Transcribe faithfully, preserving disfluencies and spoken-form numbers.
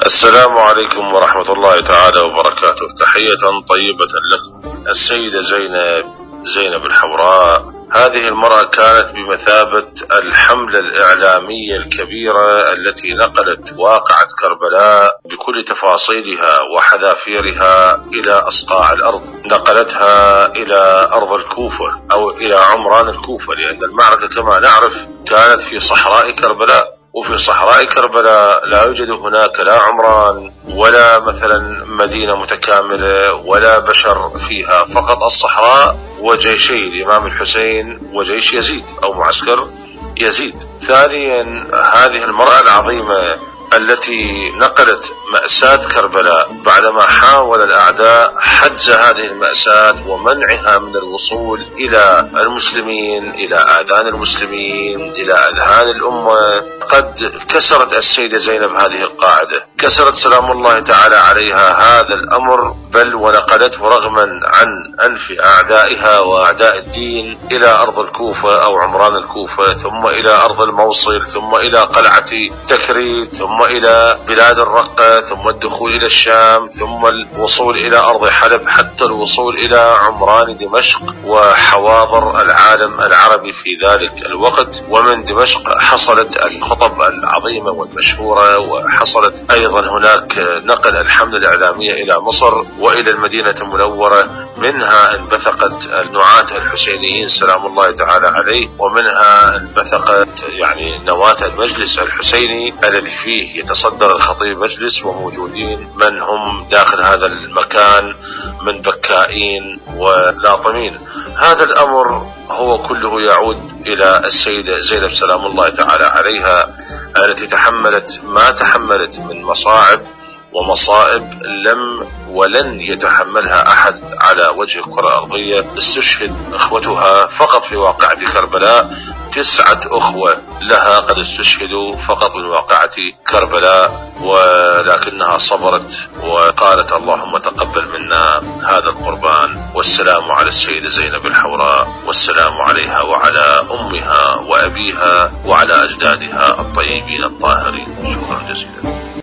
السلام عليكم ورحمة الله تعالى وبركاته. تحية طيبة لكم. السيدة زينب زينب الحوراء، هذه المرأة كانت بمثابة الحملة الإعلامية الكبيرة التي نقلت واقعة كربلاء بكل تفاصيلها وحذافيرها إلى أصقاع الأرض. نقلتها إلى أرض الكوفة أو إلى عمران الكوفة، لأن المعركة كما نعرف كانت في صحراء كربلاء، وفي صحراء كربلاء لا يوجد هناك لا عمران ولا مثلا مدينة متكاملة ولا بشر فيها، فقط الصحراء وجيشي الإمام الحسين وجيش يزيد أو معسكر يزيد. ثانيا، هذه المرأة العظيمة التي نقلت مأساة كربلاء بعدما حاول الأعداء حجز هذه المأساة ومنعها من الوصول إلى المسلمين، إلى آذان المسلمين، إلى أذهان الأمة، قد كسرت السيدة زينب هذه القاعدة، كسرت سلام الله تعالى عليها هذا الأمر، بل ونقلته رغما عن أنف أعدائها وأعداء الدين إلى أرض الكوفة أو عمران الكوفة، ثم إلى أرض الموصل، ثم إلى قلعة تكريت، ثم إلى بلاد الرقة، ثم الدخول إلى الشام، ثم الوصول إلى أرض حلب، حتى الوصول إلى عمران دمشق وحواضر العالم العربي في ذلك الوقت. ومن دمشق حصلت الخطب العظيمة والمشهورة، وحصلت أيضا هناك نقل الحملة الإعلامية إلى مصر وإلى المدينة المنورة. منها انبثقت النعاة الحسينيين سلام الله تعالى عليه، ومنها انبثقت يعني نواة المجلس الحسيني الذي فيه يتصدر الخطيب مجلس، وموجودين من هم داخل هذا المكان من بكائين ولاطمين. هذا الأمر هو كله يعود إلى السيدة زينب سلام الله تعالى عليها، التي تحملت ما تحملت من مصاعب ومصائب لم ولن يتحملها أحد على وجه الكرة الأرضية. استشهد أخوتها فقط في واقعة كربلاء، تسعة أخوة لها قد استشهدوا فقط من واقعة كربلاء، ولكنها صبرت وقالت اللهم تقبل منا هذا القربان. والسلام على السيدة زينب الحوراء، والسلام عليها وعلى أمها وأبيها وعلى أجدادها الطيبين الطاهرين. شكرا جزيلا.